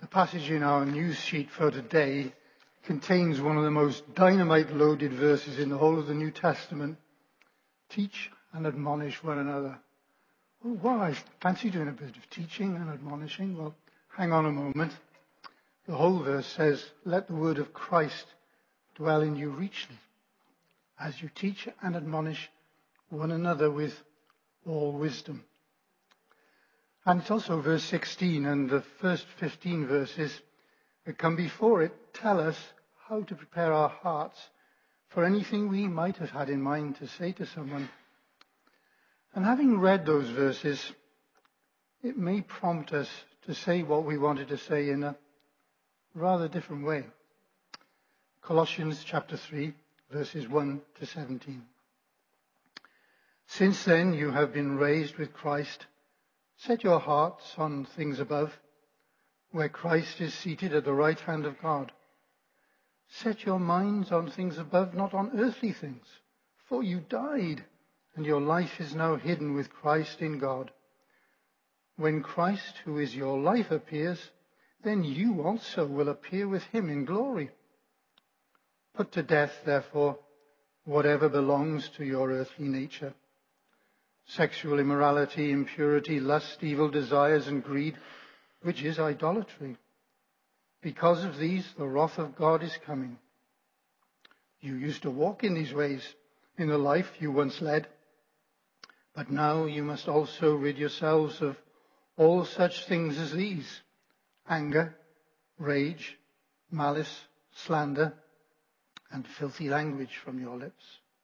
The passage in our news sheet for today contains one of the most dynamite-loaded verses in the whole of the New Testament. Teach and admonish one another. Well, I fancy doing a bit of teaching and admonishing. Well, hang on a moment. The whole verse says, let the word of Christ dwell in you richly, as you teach and admonish one another with all wisdom. And it's also verse 16 and the first 15 verses that come before it tell us how to prepare our hearts for anything we might have had in mind to say to someone. And having read those verses, it may prompt us to say what we wanted to say in a rather different way. Colossians chapter 3, verses 1 to 17. Since then you have been raised with Christ. Set your hearts on things above, where Christ is seated at the right hand of God. Set your minds on things above, not on earthly things, for you died, and your life is now hidden with Christ in God. When Christ, who is your life, appears, then you also will appear with him in glory. Put to death, therefore, whatever belongs to your earthly nature. Sexual immorality, impurity, lust, evil desires, and greed, which is idolatry. Because of these, the wrath of God is coming. You used to walk in these ways in the life you once led, but now you must also rid yourselves of all such things as these: anger, rage, malice, slander, and filthy language from your lips.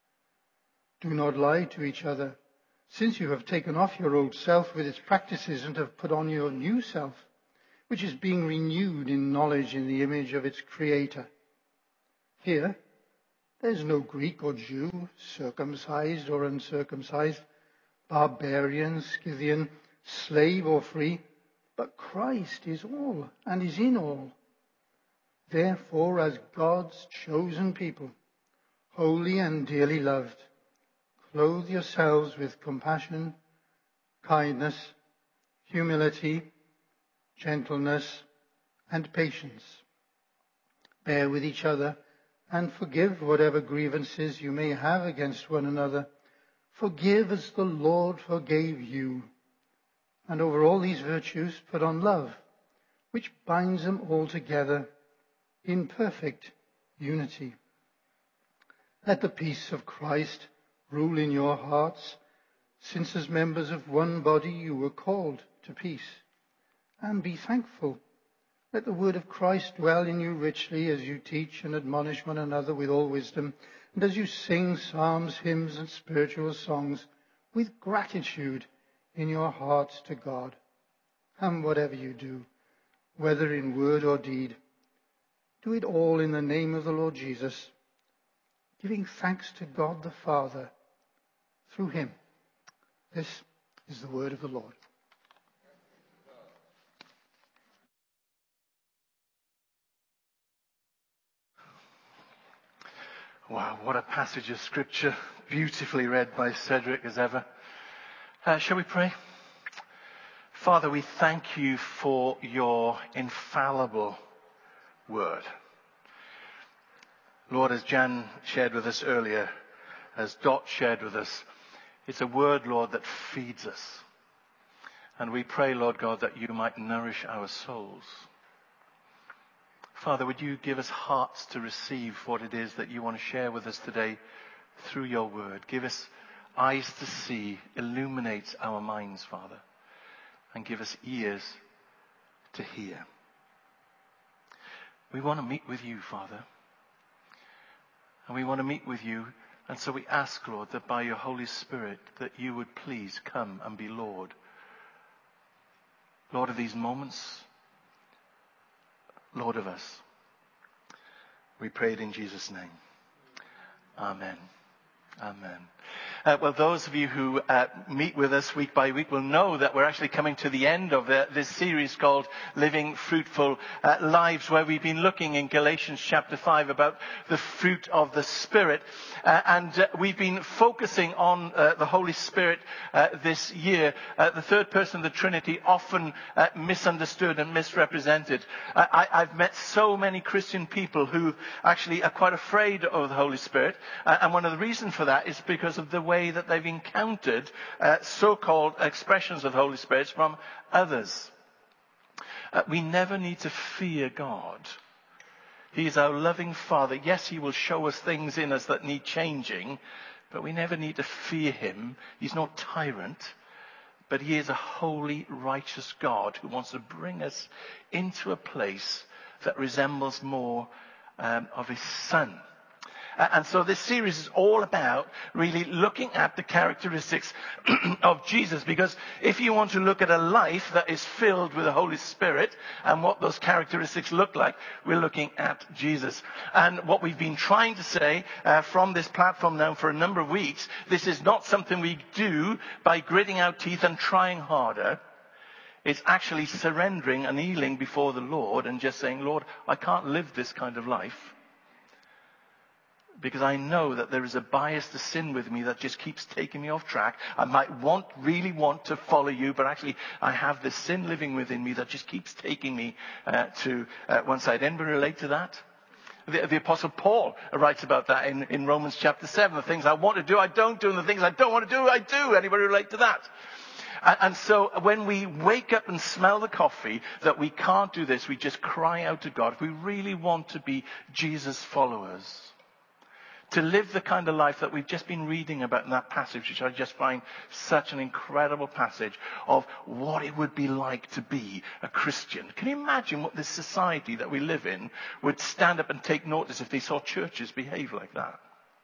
Do not lie to each other, since you have taken off your old self with its practices and have put on your new self, which is being renewed in knowledge in the image of its Creator. Here, there's no Greek or Jew, circumcised or uncircumcised, barbarian, Scythian, slave or free, but Christ is all and is in all. Therefore, as God's chosen people, holy and dearly loved, clothe yourselves with compassion, kindness, humility, gentleness, and patience. Bear with each other and forgive whatever grievances you may have against one another. Forgive as the Lord forgave you. And over all these virtues put on love, which binds them all together in perfect unity. Let the peace of Christ rule in your hearts, since as members of one body you were called to peace. And be thankful. Let the word of Christ dwell in you richly as you teach and admonish one another with all wisdom, and as you sing psalms, hymns, and spiritual songs with gratitude in your hearts to God. And whatever you do, whether in word or deed, do it all in the name of the Lord Jesus, giving thanks to God the Father through him. This is the word of the Lord. Wow, what a passage of scripture, beautifully read by Cedric as ever. Shall we pray? Father, we thank you for your infallible word. Lord, as Jan shared with us earlier, as Dot shared with us, it's a word, Lord, that feeds us. And we pray, Lord God, that you might nourish our souls. Father, would you give us hearts to receive what it is that you want to share with us today through your word. Give us eyes to see, illuminate our minds, Father, and give us ears to hear. We want to meet with you, Father, and we want to meet with you. And so we ask, Lord, that by your Holy Spirit, that you would please come and be Lord. Lord of these moments, Lord of us. We pray it in Jesus' name. Amen. Amen. Well, those of you who meet with us week by week will know that we're actually coming to the end of this series called Living Fruitful Lives, where we've been looking in Galatians chapter 5 about the fruit of the Spirit. And we've been focusing on the Holy Spirit this year. The third person of the Trinity, often misunderstood and misrepresented. I've met so many Christian people who actually are quite afraid of the Holy Spirit. And one of the reasons for that is because of the way that they've encountered so-called expressions of the Holy Spirit from others. We never need to fear God. He is our loving Father. Yes, He will show us things in us that need changing, but we never need to fear Him. He's not a tyrant, but He is a holy, righteous God who wants to bring us into a place that resembles more of His Son. And so this series is all about really looking at the characteristics of Jesus. Because if you want to look at a life that is filled with the Holy Spirit and what those characteristics look like, we're looking at Jesus. And what we've been trying to say from this platform now for a number of weeks, this is not something we do by gritting our teeth and trying harder. It's actually surrendering and kneeling before the Lord and just saying, Lord, I can't live this kind of life. Because I know that there is a bias to sin with me that just keeps taking me off track. I might really want to follow you, but actually I have this sin living within me that just keeps taking me to one side. Anybody relate to that? The Apostle Paul writes about that in Romans chapter 7. The things I want to do, I don't do, and the things I don't want to do, I do. Anybody relate to that? And so when we wake up and smell the coffee that we can't do this, we just cry out to God. If we really want to be Jesus followers, to live the kind of life that we've just been reading about in that passage, which I just find such an incredible passage of what it would be like to be a Christian. Can you imagine what this society that we live in would stand up and take notice if they saw churches behave like that?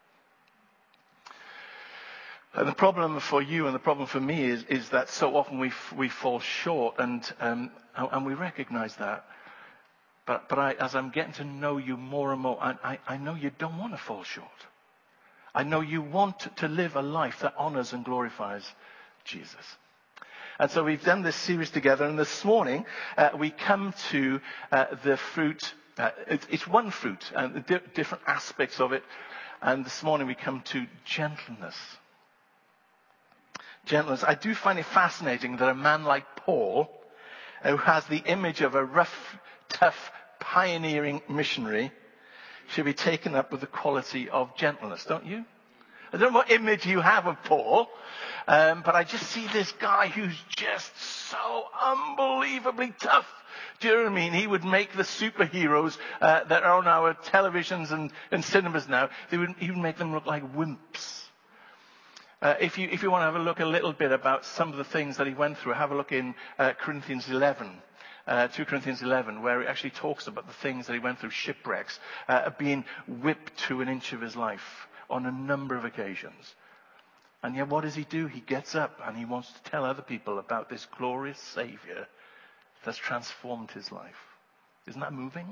And the problem for you and the problem for me is that so often we fall short, and we recognize that. But as I'm getting to know you more and more, I know you don't want to fall short. I know you want to live a life that honors and glorifies Jesus. And so we've done this series together, and this morning we come to the fruit. It's one fruit, and different aspects of it. And this morning we come to gentleness. Gentleness. I do find it fascinating that a man like Paul, who has the image of a rough, tough, pioneering missionary, should be taken up with the quality of gentleness, don't you? I don't know what image you have of Paul, but I just see this guy who's just so unbelievably tough. Do you know what I mean? He would make the superheroes that are on our televisions and cinemas now, he would make them look like wimps. If you want to have a look a little bit about some of the things that he went through, have a look in Corinthians 11. 2 Corinthians 11, where it actually talks about the things that he went through, shipwrecks, being whipped to an inch of his life on a number of occasions. And yet what does he do? He gets up and he wants to tell other people about this glorious Savior that's transformed his life. Isn't that moving?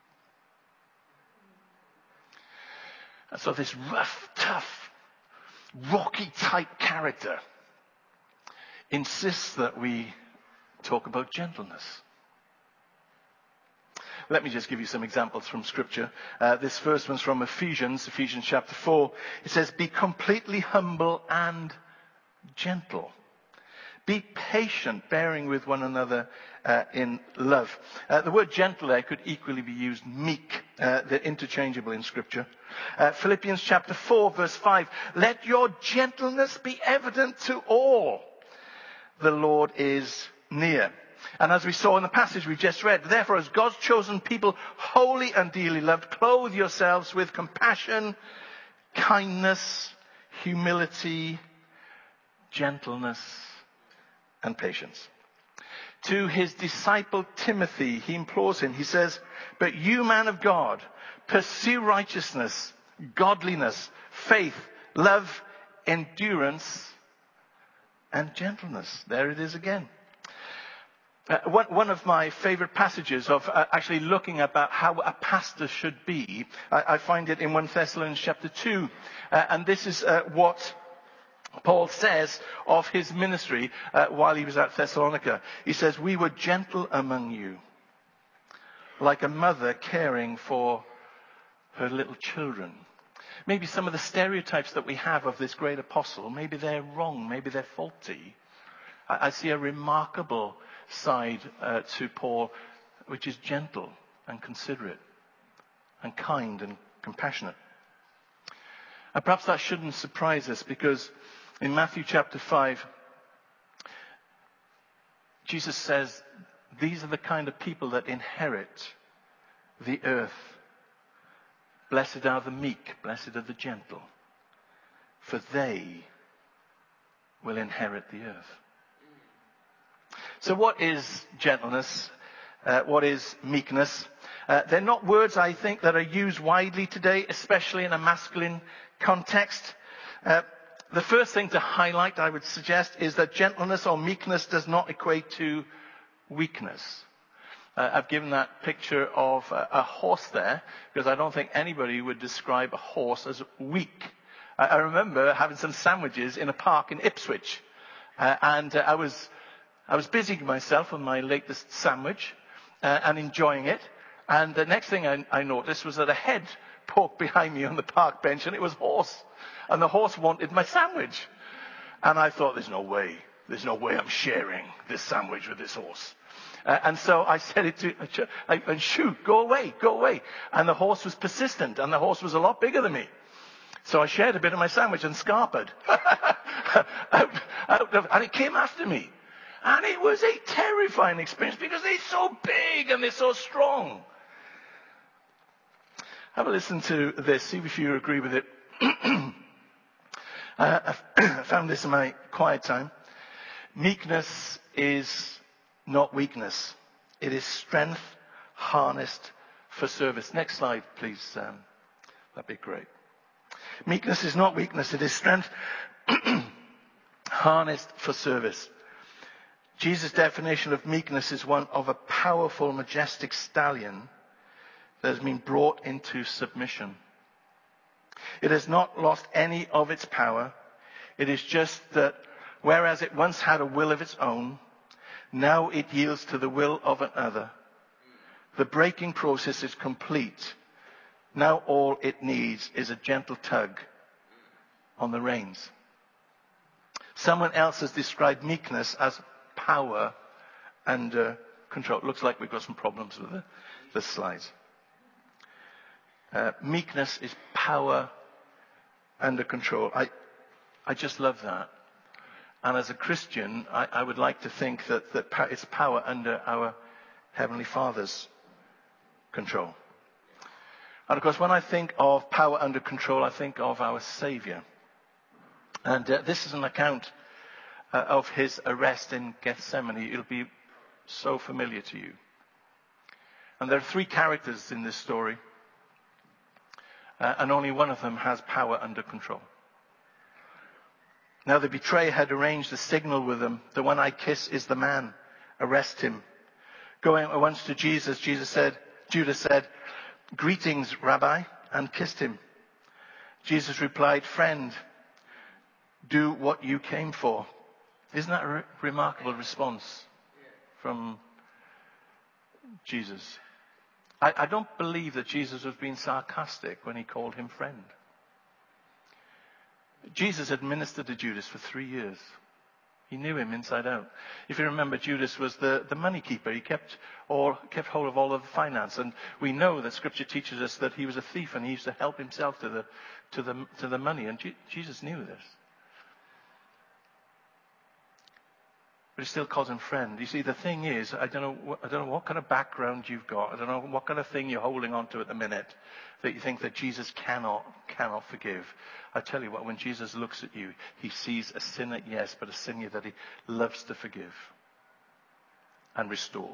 And so this rough, tough, rocky type character insists that we talk about gentleness. Let me just give you some examples from Scripture. This first one's from Ephesians chapter 4. It says, be completely humble and gentle. Be patient, bearing with one another in love. The word gentle there could equally be used meek. They're interchangeable in Scripture. Philippians chapter 4, verse 5. Let your gentleness be evident to all. The Lord is near. And as we saw in the passage we just read, therefore as God's chosen people, holy and dearly loved, clothe yourselves with compassion, kindness, humility, gentleness, and patience. To his disciple Timothy, he implores him, he says, but you, man of God, pursue righteousness, godliness, faith, love, endurance, and gentleness. There it is again. One of my favorite passages of actually looking about how a pastor should be, I find it in 1 Thessalonians chapter 2. And this is what Paul says of his ministry while he was at Thessalonica, he says, "We were gentle among you, like a mother caring for her little children." Maybe some of the stereotypes that we have of this great apostle, maybe they're wrong, maybe they're faulty. I see a remarkable side to Paul, which is gentle and considerate and kind and compassionate. And perhaps that shouldn't surprise us, because in Matthew chapter 5, Jesus says, these are the kind of people that inherit the earth. Blessed are the meek, blessed are the gentle, for they will inherit the earth. So what is gentleness? What is meekness? They're not words, I think, that are used widely today, especially in a masculine context. The first thing to highlight, I would suggest, is that gentleness or meekness does not equate to weakness. I've given that picture of a horse there, because I don't think anybody would describe a horse as weak. I remember having some sandwiches in a park in Ipswich, and I was busying myself on my latest sandwich and enjoying it. And the next thing I noticed was that a head poked behind me on the park bench, and it was a horse. And the horse wanted my sandwich. And I thought, there's no way I'm sharing this sandwich with this horse. And so I said it to, shoo, go away. And the horse was persistent, and the horse was a lot bigger than me. So I shared a bit of my sandwich and scarpered. And it came after me. And it was a terrifying experience, because they're so big and they're so strong. Have a listen to this, see if you agree with it. I found this in my quiet time. Meekness is not weakness. It is strength harnessed for service. Next slide, please, Sam. That'd be great. Meekness is not weakness. It is strength harnessed for service. Jesus' definition of meekness is one of a powerful, majestic stallion that has been brought into submission. It has not lost any of its power. It is just that whereas it once had a will of its own, now it yields to the will of another. The breaking process is complete. Now all it needs is a gentle tug on the reins. Someone else has described meekness as power under control. It looks like we've got some problems with the slides. Meekness is power under control. I just love that. And as a Christian, I would like to think that it's power under our Heavenly Father's control. And of course, when I think of power under control, I think of our Savior. And this is an account of his arrest in Gethsemane. It'll be so familiar to you. And there are three characters in this story. And only one of them has power under control. Now the betrayer had arranged a signal with them. The one I kiss is the man. Arrest him. Going at once to Jesus, Judas said, "Greetings, Rabbi," and kissed him. Jesus replied, "Friend, do what you came for." Isn't that a remarkable response from Jesus? I don't believe that Jesus was being sarcastic when he called him friend. Jesus had ministered to Judas for 3 years. He knew him inside out. If you remember, Judas was the money keeper. He kept hold of all of the finance. And we know that Scripture teaches us that he was a thief and he used to help himself to the money. And Jesus knew this. But he still calls him friend. You see, the thing is, I don't know what kind of background you've got. I don't know what kind of thing you're holding on to at the minute that you think that Jesus cannot forgive. I tell you what, when Jesus looks at you, he sees a sinner, yes, but a sinner that he loves to forgive and restore.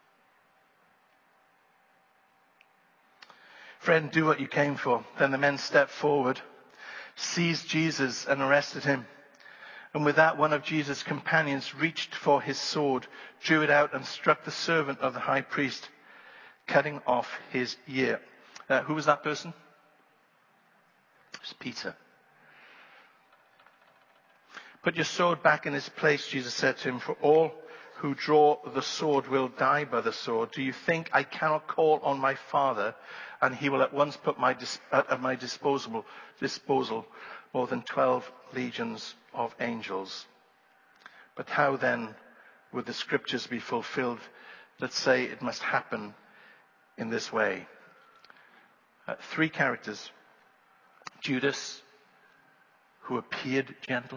Friend, do what you came for. Then the men stepped forward, seized Jesus and arrested him. And with that, one of Jesus' companions reached for his sword, drew it out, and struck the servant of the high priest, cutting off his ear. Who was that person? It was Peter. Put your sword back in its place, Jesus said to him, for all who draw the sword will die by the sword. Do you think I cannot call on my Father, and he will at once put at my disposal more than 12 legions of angels? But how then would the scriptures be fulfilled that say it must happen in this way? 3 characters. Judas, who appeared gentle,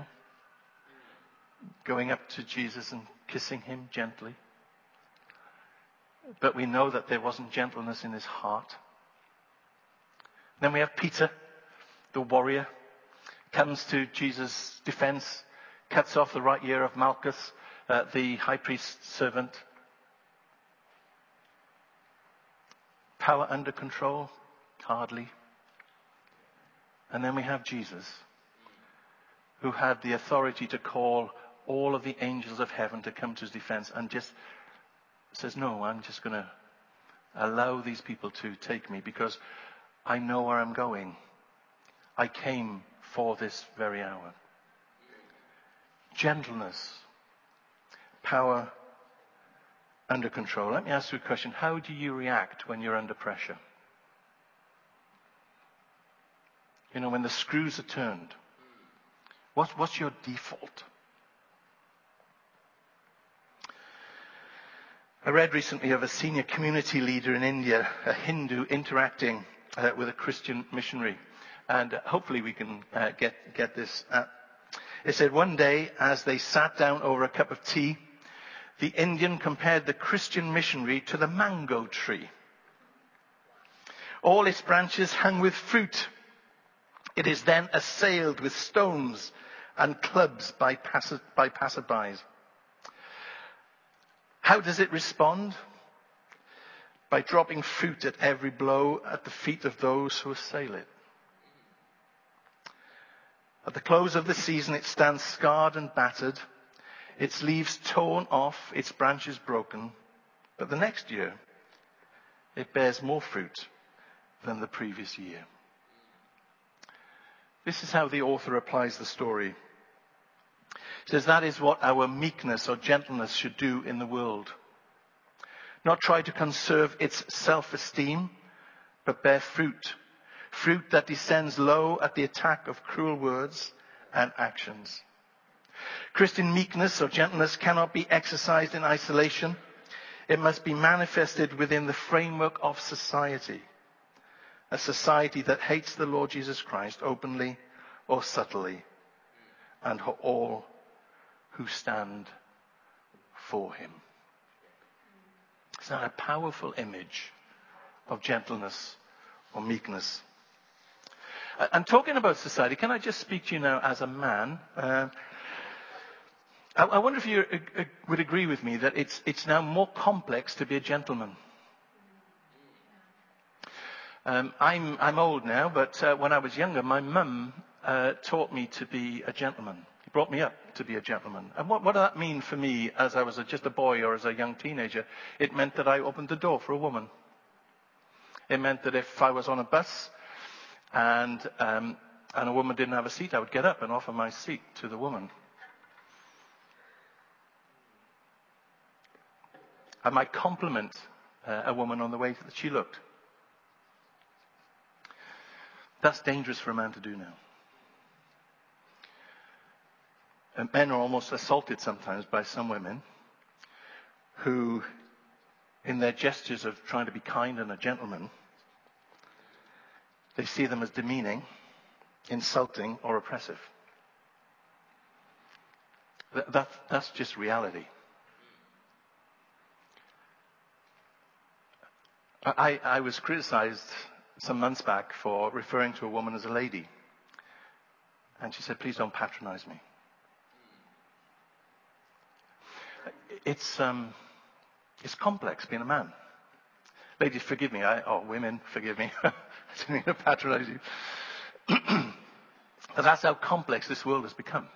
going up to Jesus and kissing him gently. But we know that there wasn't gentleness in his heart. Then we have Peter, the warrior, comes to Jesus' defense, cuts off the right ear of Malchus, the high priest's servant. Power under control? Hardly. And then we have Jesus, who had the authority to call all of the angels of heaven to come to his defense, and just says, no, I'm just going to allow these people to take me because I know where I'm going. I came for this very hour. Gentleness, power under control. Let me ask you a question. How do you react when you're under pressure? You know, when the screws are turned, what's your default? I read recently of a senior community leader in India, a Hindu, interacting with a Christian missionary. And hopefully we can get this. It said, one day, as they sat down over a cup of tea, the Indian compared the Christian missionary to the mango tree. All its branches hung with fruit. It is then assailed with stones and clubs by passerbys. How does it respond? By dropping fruit at every blow at the feet of those who assail it. At the close of the season, it stands scarred and battered, its leaves torn off, its branches broken. But the next year, it bears more fruit than the previous year. This is how the author applies the story. He says that is what our meekness or gentleness should do in the world. Not try to conserve its self-esteem, but bear fruit. Fruit that descends low at the attack of cruel words and actions. Christian meekness or gentleness cannot be exercised in isolation. It must be manifested within the framework of society. A society that hates the Lord Jesus Christ openly or subtly, and all who stand for him. It's not a powerful image of gentleness or meekness. And talking about society, can I just speak to you now as a man? I wonder if you would agree with me that it's now more complex to be a gentleman. I'm old now, but when I was younger, my mum taught me to be a gentleman. He brought me up to be a gentleman. And what did that mean for me as I was just a boy or as a young teenager? It meant that I opened the door for a woman. It meant that if I was on a bus and a woman didn't have a seat, I would get up and offer my seat to the woman. I might compliment a woman on the way that she looked. That's dangerous for a man to do now. And men are almost assaulted sometimes by some women who, in their gestures of trying to be kind and a gentleman, they see them as demeaning, insulting, or oppressive. That's just reality. I was criticized some months back for referring to a woman as a lady. And she said, please don't patronize me. It's complex being a man. Ladies, forgive me. Women, forgive me. I didn't mean to patronize you. But that's how complex this world has become.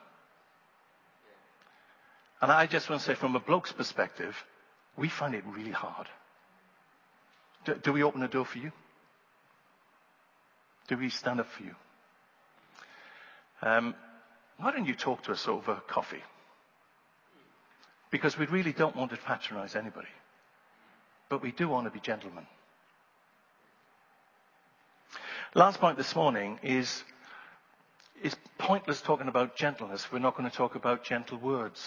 And I just want to say, from a bloke's perspective, we find it really hard. Do we open the door for you? Do we stand up for you? why don't you talk to us over coffee? Because we really don't want to patronize anybody. But we do want to be gentlemen. Last point this morning is it's pointless talking about gentleness. We're not going to talk about gentle words.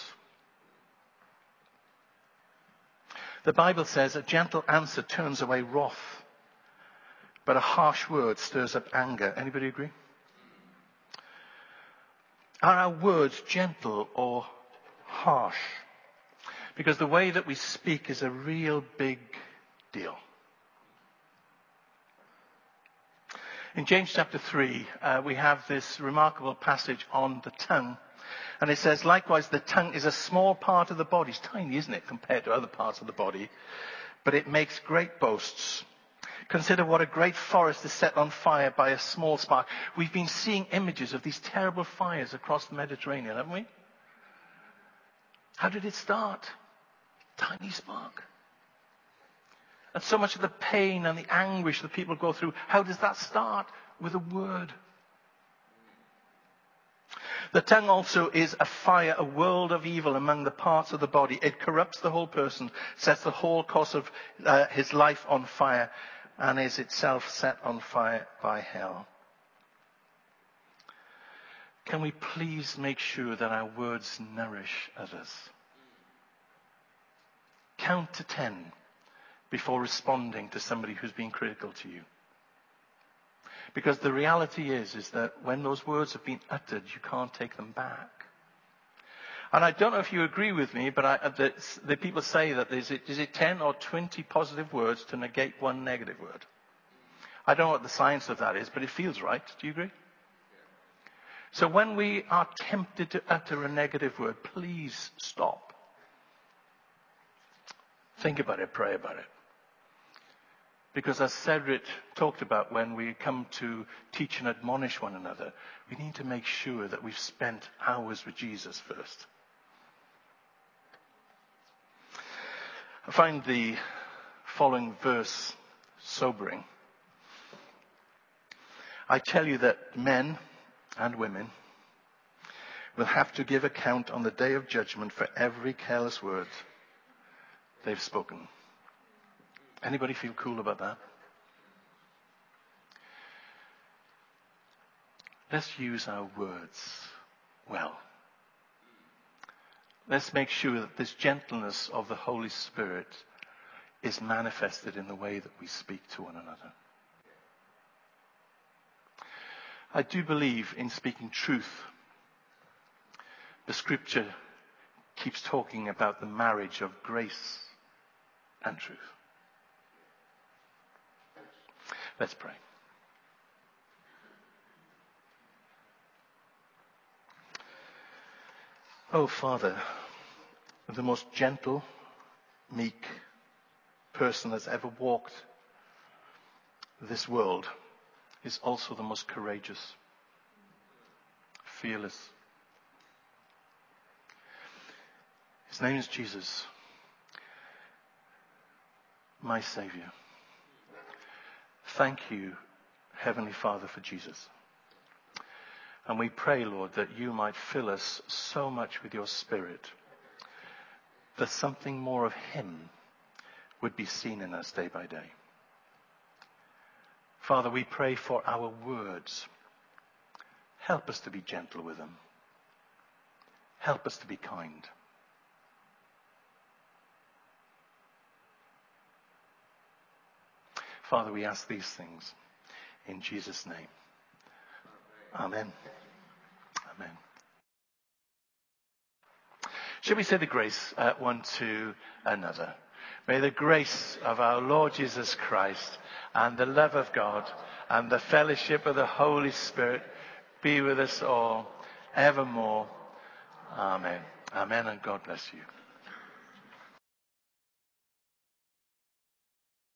The Bible says a gentle answer turns away wrath, but a harsh word stirs up anger. Anybody agree? Are our words gentle or harsh? Because the way that we speak is a real big deal. In James chapter 3, we have this remarkable passage on the tongue. And it says, likewise, the tongue is a small part of the body. It's tiny, isn't it, compared to other parts of the body? But it makes great boasts. Consider what a great forest is set on fire by a small spark. We've been seeing images of these terrible fires across the Mediterranean, haven't we? How did it start? Tiny spark. And so much of the pain and the anguish that people go through, how does that start? With a word. The tongue also is a fire, a world of evil among the parts of the body. It corrupts the whole person, sets the whole course of his life on fire, and is itself set on fire by hell. Can we please make sure that our words nourish others? Count to 10 before responding to somebody who's being critical to you. Because the reality is that when those words have been uttered, you can't take them back. And I don't know if you agree with me, but the people say that is it 10 or 20 positive words to negate one negative word? I don't know what the science of that is, but it feels right. Do you agree? So when we are tempted to utter a negative word, please stop. Think about it, pray about it. Because as Cedric talked about, when we come to teach and admonish one another, we need to make sure that we've spent hours with Jesus first. I find the following verse sobering. I tell you that men and women will have to give account on the day of judgment for every careless word they've spoken. Anybody feel cool about that? Let's use our words well. Let's make sure that this gentleness of the Holy Spirit is manifested in the way that we speak to one another. I do believe in speaking truth. The scripture keeps talking about the marriage of grace and truth. Let's pray. Oh, Father, the most gentle, meek person that's ever walked this world is also the most courageous, fearless. His name is Jesus, my Savior. Thank you, Heavenly Father, for Jesus. And we pray, Lord, that you might fill us so much with your Spirit that something more of him would be seen in us day by day. Father, we pray for our words. Help us to be gentle with them. Help us to be kind. Father, we ask these things in Jesus' name. Amen. Amen. Shall we say the grace one to another? May the grace of our Lord Jesus Christ and the love of God and the fellowship of the Holy Spirit be with us all evermore. Amen. Amen, and God bless you.